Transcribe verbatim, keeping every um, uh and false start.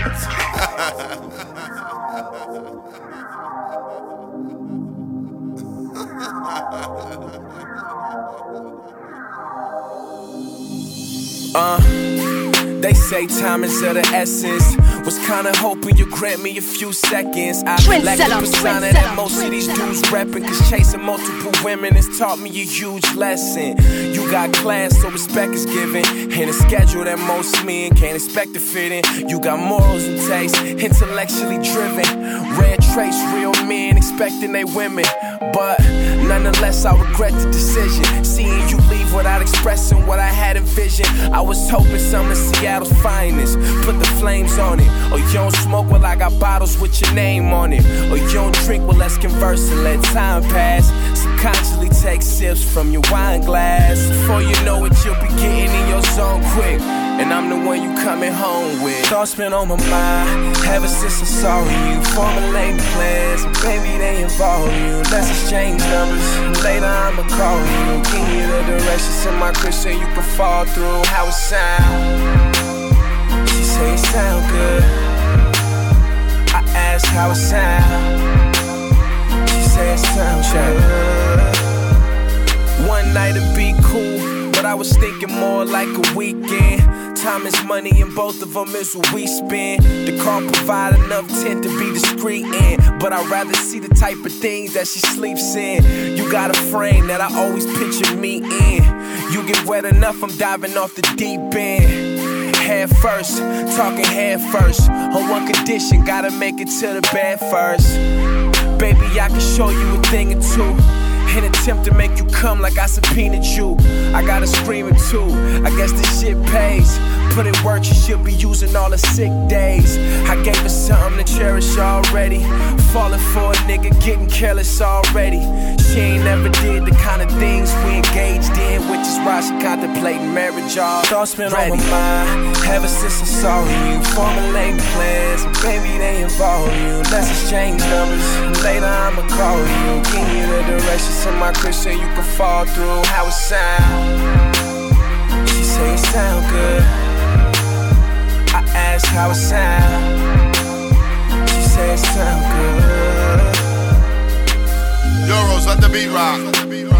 Uh, they say time is of the essence. Was kinda hoping you grant me a few seconds. I lack the persona that most of these dudes reppin', cause chasing multiple women has taught me a huge lesson. You got class, so respect is given, and a schedule that most men can't expect to fit in. You got morals and taste, intellectually driven. Rare trace, real men expecting they women. But nonetheless, I regret the decision. Seeing you leave without expressing what I had envisioned. I was hoping some of Seattle's finest put the flames on it. Or you don't smoke, well I got bottles with your name on it. Or you don't drink, well let's converse and let time pass. Subconsciously take sips from your wine glass. Before you know it, you'll be getting in your zone quick, and I'm the one you coming home with. Thoughts been on my mind ever since I saw you. Formulating plans, baby they involve you. Let's exchange numbers, later I'ma call you. Give you the directions in my crib so you can fall through. How it sound? She say it sound good. I asked how it sound. She say it sound good. One night it'd be cool, but I was thinking more like a weekend. Time is money and both of them is what we spend. The car provide enough tent to be discreet in, but I'd rather see the type of things that she sleeps in. You got a frame that I always picture me in. You get wet enough, I'm diving off the deep end. Head first, talking head first. On one condition, gotta make it to the bed first. Baby, I can show you a thing or two. An attempt to make you come like I subpoenaed you. I gotta scream it too. I guess this shit pays. Put in work, you should be using all the sick days. I gave her something to cherish already. Falling for a nigga, getting careless already. She ain't never did the kind of things we engaged in, which is why she contemplating marriage all Thoughts been on my mind ever since I saw you. Formulating plans, baby they involve you. Let's exchange numbers, later I'ma call you. Give you the directions in my crib so you can fall through. How it sound? She say it sound good. I asked how it sound. She say it sound good. Euros, let the beat rock.